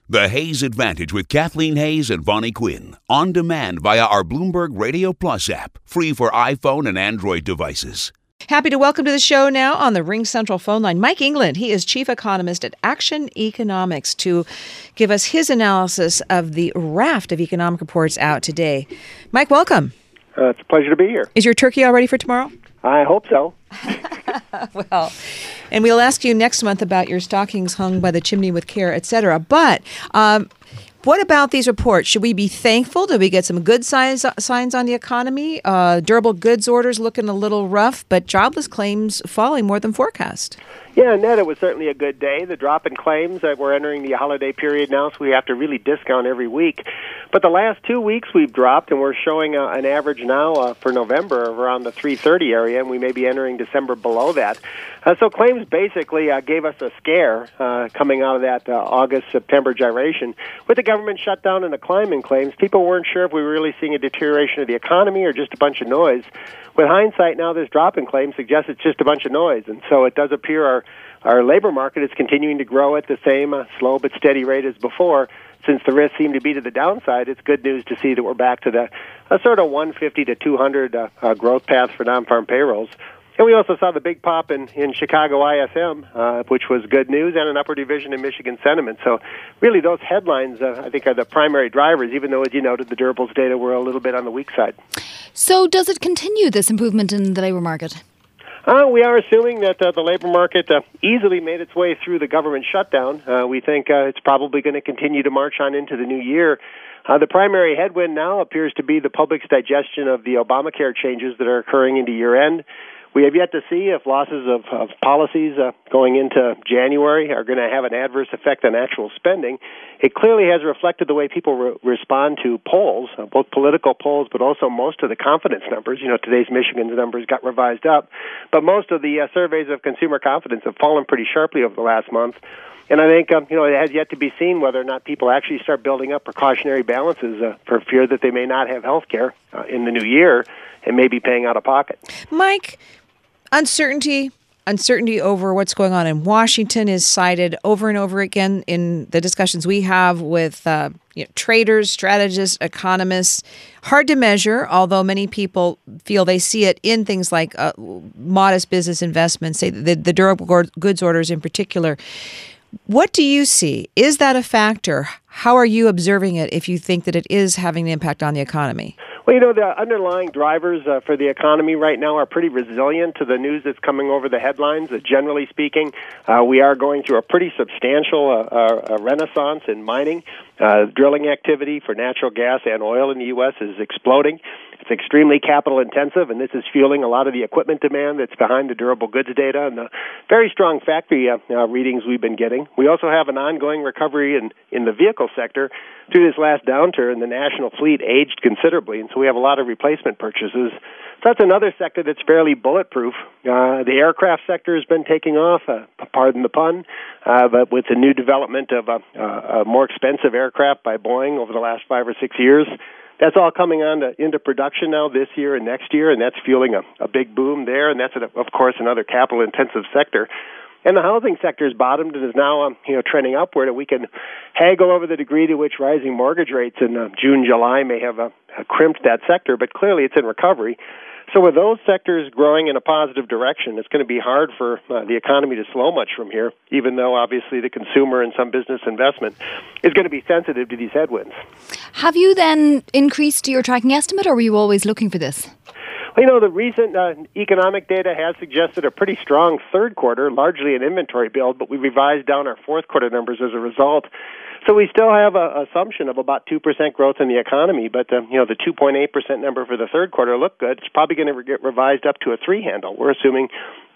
The Hayes Advantage with Kathleen Hayes and Vonnie Quinn. On demand via our Bloomberg Radio Plus app. Free for iPhone and Android devices. Happy to welcome to the show now on the Ring Central phone line, Mike England. He is chief economist at Action Economics to give us his analysis of the raft of economic reports out today. Mike, welcome. It's a pleasure to be here. Is your turkey all ready for tomorrow? I hope so. Well, and we'll ask you next month about your stockings hung by the chimney with care, etc. But what about these reports? Should we be thankful? Did we get some good signs on the economy? Durable goods orders looking a little rough, but jobless claims falling more than forecast. Yeah, Ned, it was certainly a good day. The drop in claims, we're entering the holiday period now, so we have to really discount every week. But the last 2 weeks we've dropped, and we're showing an average now for November of around the 330 area, and we may be entering December below that. So claims basically gave us a scare coming out of that August-September gyration. With the government shutdown and the climb in claims, people weren't sure if we were really seeing a deterioration of the economy or just a bunch of noise. With hindsight now, this drop in claims suggests it's just a bunch of noise, and so it does appear our labor market is continuing to grow at the same slow but steady rate as before. Since the risks seem to be to the downside, it's good news to see that we're back to the sort of 150 to 200 growth path for non-farm payrolls. And we also saw the big pop in Chicago ISM, which was good news, and an upward revision in Michigan sentiment. So really those headlines, I think, are the primary drivers, even though, as you noted, the durables data were a little bit on the weak side. So does it continue, this improvement in the labour market? We are assuming that the labor market easily made its way through the government shutdown. We think it's probably going to continue to march on into the new year. The primary headwind now appears to be the public's digestion of the Obamacare changes that are occurring into year-end. We have yet to see if losses of policies going into January are going to have an adverse effect on actual spending. It clearly has reflected the way people respond to polls, both political polls, but also most of the confidence numbers. You know, today's Michigan's numbers got revised up, but most of the surveys of consumer confidence have fallen pretty sharply over the last month. And I think, it has yet to be seen whether or not people actually start building up precautionary balances for fear that they may not have health care in the new year and may be paying out of pocket. Mike, uncertainty over what's going on in Washington is cited over and over again in the discussions we have with traders, strategists, economists. Hard to measure, although many people feel they see it in things like modest business investments, say the durable goods orders in particular. What do you see? Is that a factor? How are you observing it if you think that it is having an impact on the economy? Well, the underlying drivers for the economy right now are pretty resilient to the news that's coming over the headlines. Generally speaking, we are going through a pretty substantial renaissance in mining. Drilling activity for natural gas and oil in the U.S. is exploding. It's extremely capital intensive, and this is fueling a lot of the equipment demand that's behind the durable goods data and the very strong factory readings we've been getting. We also have an ongoing recovery in the vehicle sector. Through this last downturn, the national fleet aged considerably, and so we have a lot of replacement purchases. So that's another sector that's fairly bulletproof. The aircraft sector has been taking off, pardon the pun, but with the new development of a more expensive aircraft by Boeing over the last 5 or 6 years, that's all coming into production now this year and next year, and that's fueling a big boom there, and that's, of course, another capital-intensive sector. And the housing sector has bottomed and is now trending upward, and we can haggle over the degree to which rising mortgage rates in June, July may have crimped that sector, but clearly it's in recovery. So with those sectors growing in a positive direction, it's going to be hard for the economy to slow much from here, even though obviously the consumer and some business investment is going to be sensitive to these headwinds. Have you then increased your tracking estimate, or were you always looking for this? Well, the recent economic data has suggested a pretty strong third quarter, largely an inventory build, but we revised down our fourth quarter numbers as a result. So we still have an assumption of about 2% growth in the economy, but the 2.8% number for the third quarter looked good. It's probably going to get revised up to a 3 handle. We're assuming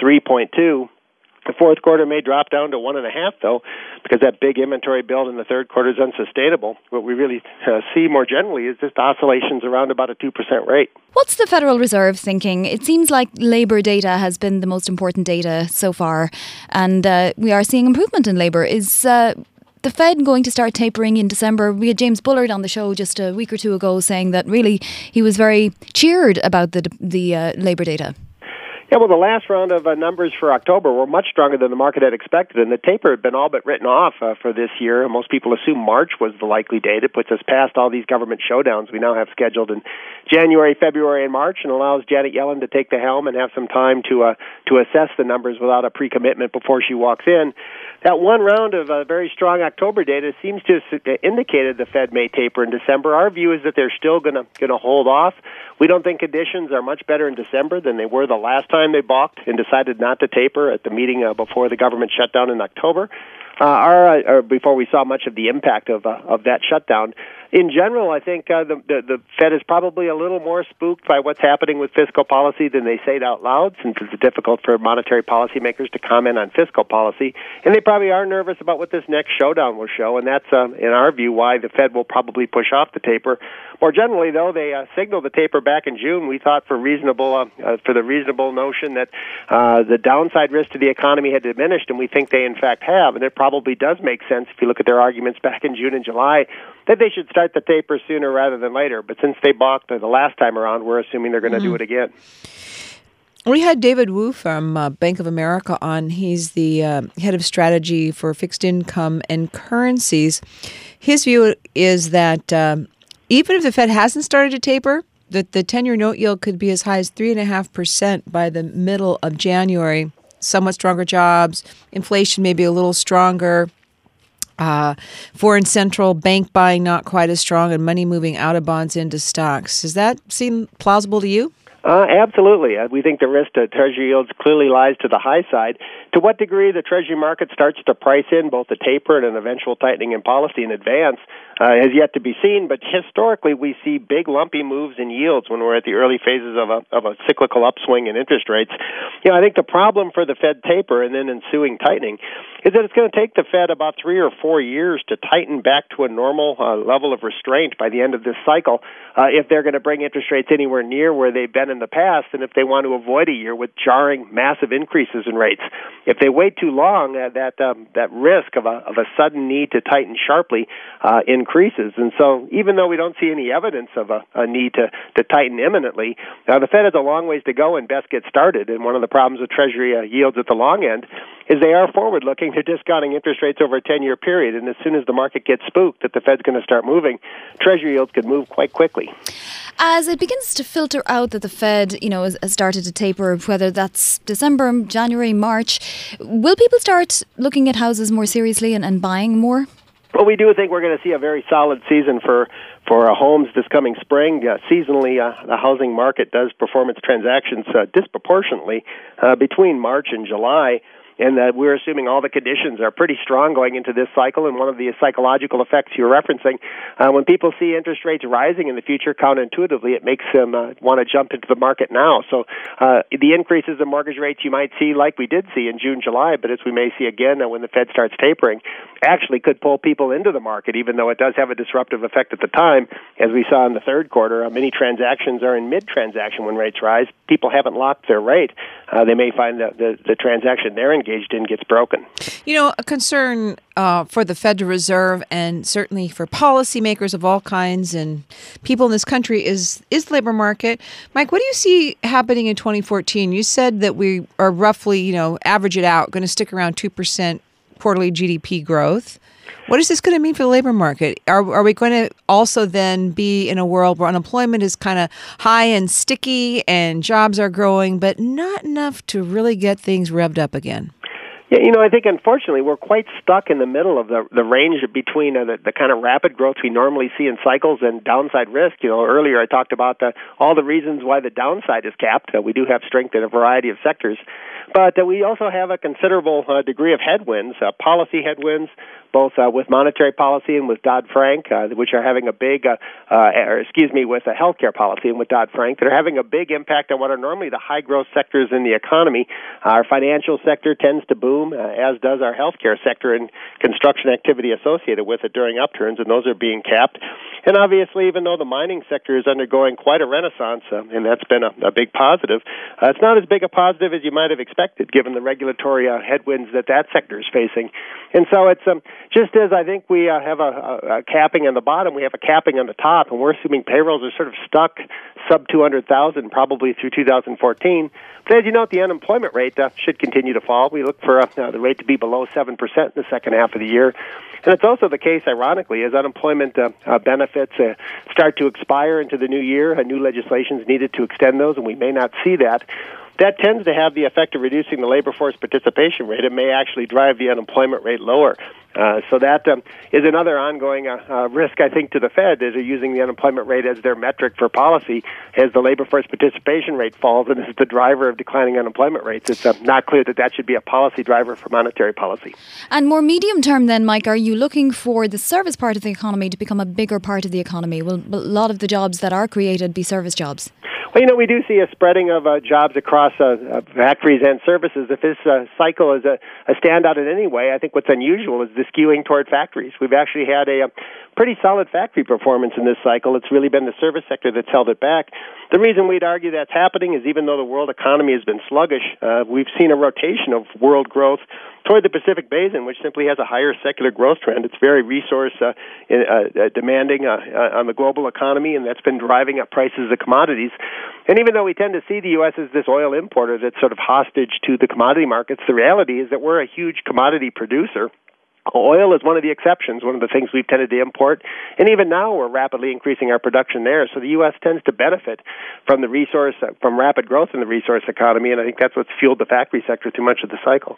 3.2. The fourth quarter may drop down to 1.5, though, because that big inventory build in the third quarter is unsustainable. What we really see more generally is just oscillations around about a 2% rate. What's the Federal Reserve thinking? It seems like labour data has been the most important data so far, and we are seeing improvement in labour. Is the Fed going to start tapering in December? We had James Bullard on the show just a week or two ago saying that really he was very cheered about the labour data. Yeah, well, the last round of numbers for October were much stronger than the market had expected, and the taper had been all but written off for this year. Most people assume March was the likely date. It puts us past all these government showdowns we now have scheduled in January, February, and March, and allows Janet Yellen to take the helm and have some time to assess the numbers without a pre-commitment before she walks in. That one round of very strong October data seems to have indicated the Fed may taper in December. Our view is that they're still going to hold off. We don't think conditions are much better in December than they were the last time they balked and decided not to taper at the meeting before the government shutdown in October, or before we saw much of the impact of that shutdown. In general, I think the Fed is probably a little more spooked by what's happening with fiscal policy than they say it out loud, since it's difficult for monetary policymakers to comment on fiscal policy. And they probably are nervous about what this next showdown will show, and that's, in our view, why the Fed will probably push off the taper. More generally, though, they signaled the taper back in June. We thought for the reasonable notion that the downside risk to the economy had diminished, and we think they in fact have. And it probably does make sense if you look at their arguments back in June and July that they should start the taper sooner rather than later. But since they balked the last time around, we're assuming they're going to do it again. We had David Wu from Bank of America on. He's the head of strategy for fixed income and currencies. His view is that even if the Fed hasn't started to taper, that the 10-year note yield could be as high as 3.5% by the middle of January. Somewhat stronger jobs, inflation maybe a little stronger, foreign central bank buying not quite as strong, and money moving out of bonds into stocks. Does that seem plausible to you? Absolutely. We think the risk to Treasury yields clearly lies to the high side. To what degree the Treasury market starts to price in both the taper and an eventual tightening in policy in advance has yet to be seen, but historically we see big lumpy moves in yields when we're at the early phases of a cyclical upswing in interest rates. I think the problem for the Fed taper and then ensuing tightening is that it's going to take the Fed about 3 or 4 years to tighten back to a normal level of restraint by the end of this cycle if they're going to bring interest rates anywhere near where they've been in the past, and if they want to avoid a year with jarring, massive increases in rates. If they wait too long, that risk of a sudden need to tighten sharply increases. And so even though we don't see any evidence of a need to tighten imminently, the Fed has a long ways to go and best get started. And one of the problems with Treasury yields at the long end is they are forward-looking. They're discounting interest rates over a 10-year period. And as soon as the market gets spooked that the Fed's going to start moving, Treasury yields could move quite quickly. As it begins to filter out that the Fed, has started to taper, whether that's December, January, March, will people start looking at houses more seriously and buying more? Well, we do think we're going to see a very solid season for homes this coming spring. Seasonally, the housing market does perform its transactions disproportionately between March and July. And we're assuming all the conditions are pretty strong going into this cycle. And one of the psychological effects you're referencing, when people see interest rates rising in the future, counterintuitively, it makes them want to jump into the market now. So the increases in mortgage rates you might see, like we did see in June, July, but as we may see again when the Fed starts tapering, actually could pull people into the market, even though it does have a disruptive effect at the time. As we saw in the third quarter, many transactions are in mid-transaction when rates rise. People haven't locked their rate. They may find that the transaction they're engaged in gets broken. A concern for the Federal Reserve and certainly for policymakers of all kinds and people in this country is the labor market. Mike, what do you see happening in 2014? You said that we are roughly, average it out, going to stick around 2% quarterly GDP growth. What is this going to mean for the labor market? Are we going to also then be in a world where unemployment is kind of high and sticky and jobs are growing, but not enough to really get things revved up again? Yeah, I think unfortunately we're quite stuck in the middle of the range between the kind of rapid growth we normally see in cycles and downside risk. Earlier I talked about all the reasons why the downside is capped. We do have strength in a variety of sectors, but we also have a considerable degree of headwinds, policy headwinds, both with monetary policy and with Dodd-Frank, which are having a big, with a healthcare policy and with Dodd-Frank, that are having a big impact on what are normally the high-growth sectors in the economy. Our financial sector tends to boom, as does our healthcare sector, and construction activity associated with it during upturns, and those are being capped. And obviously, even though the mining sector is undergoing quite a renaissance, and that's been a big positive, it's not as big a positive as you might have expected, given the regulatory headwinds that sector is facing. And so it's just as I think we have a capping on the bottom, we have a capping on the top, and we're assuming payrolls are sort of stuck sub 200,000 probably through 2014. But as you note, the unemployment rate should continue to fall. We look for the rate to be below 7% in the second half of the year. And it's also the case, ironically, as unemployment benefits start to expire into the new year, new legislation is needed to extend those, and we may not see that. That tends to have the effect of reducing the labor force participation rate. It may actually drive the unemployment rate lower. So that is another ongoing risk, I think, to the Fed, is they're using the unemployment rate as their metric for policy. As the labor force participation rate falls and is the driver of declining unemployment rates, it's not clear that should be a policy driver for monetary policy. And more medium term then, Mike, are you looking for the service part of the economy to become a bigger part of the economy? Will a lot of the jobs that are created be service jobs? Well, we do see a spreading of jobs across factories and services. If this cycle is a standout in any way, I think what's unusual is the skewing toward factories. We've actually had a pretty solid factory performance in this cycle. It's really been the service sector that's held it back. The reason we'd argue that's happening is even though the world economy has been sluggish, we've seen a rotation of world growth toward the Pacific Basin, which simply has a higher secular growth trend. It's very resource demanding on the global economy, and that's been driving up prices of commodities. And even though we tend to see the U.S. as this oil importer that's sort of hostage to the commodity markets, the reality is that we're a huge commodity producer. Oil is one of the exceptions, one of the things we've tended to import. And even now we're rapidly increasing our production there. So the U.S. tends to benefit from from rapid growth in the resource economy, and I think that's what's fueled the factory sector through much of the cycle.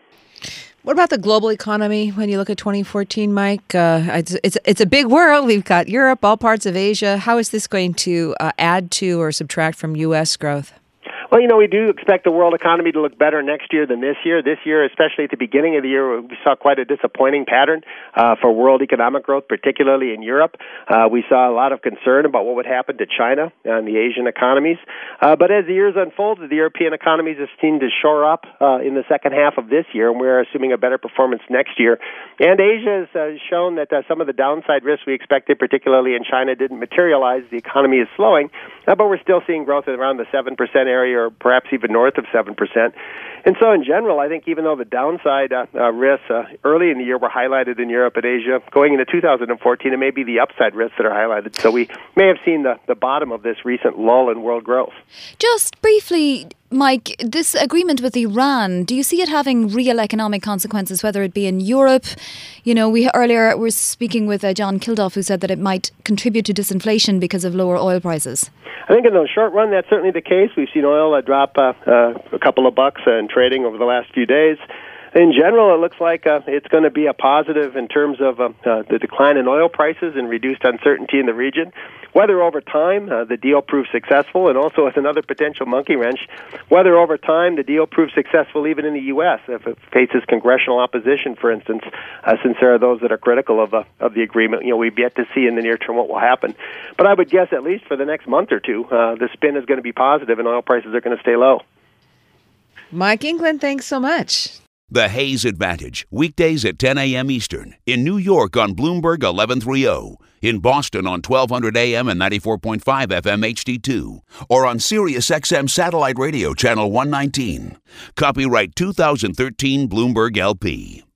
What about the global economy when you look at 2014, Mike? It's a big world. We've got Europe, all parts of Asia. How is this going to add to or subtract from U.S. growth? Well, we do expect the world economy to look better next year than this year. This year, especially at the beginning of the year, we saw quite a disappointing pattern for world economic growth, particularly in Europe. We saw a lot of concern about what would happen to China and the Asian economies. But as the years unfolded, the European economies have seemed to shore up in the second half of this year, and we're assuming a better performance next year. And Asia has shown that some of the downside risks we expected, particularly in China, didn't materialize. The economy is slowing, but we're still seeing growth at around the 7% area, or perhaps even north of 7%. And so in general, I think even though the downside risks early in the year were highlighted in Europe and Asia, going into 2014, it may be the upside risks that are highlighted. So we may have seen the bottom of this recent lull in world growth. Just briefly, Mike, this agreement with Iran, do you see it having real economic consequences, whether it be in Europe? We earlier were speaking with John Kilduff, who said that it might contribute to disinflation because of lower oil prices. I think in the short run, that's certainly the case. We've seen oil drop a couple of bucks in trading over the last few days. In general, it looks like it's going to be a positive in terms of the decline in oil prices and reduced uncertainty in the region. Whether over time the deal proves successful, and also as another potential monkey wrench, whether over time the deal proves successful even in the U.S. if it faces congressional opposition, for instance, since there are those that are critical of the agreement. We've yet to see in the near term what will happen. But I would guess at least for the next month or two, the spin is going to be positive and oil prices are going to stay low. Mike England, thanks so much. The Hayes Advantage, weekdays at 10 a.m. Eastern. In New York on Bloomberg 1130. In Boston on 1200 a.m. and 94.5 FM HD2. Or on Sirius XM Satellite Radio Channel 119. Copyright 2013 Bloomberg LP.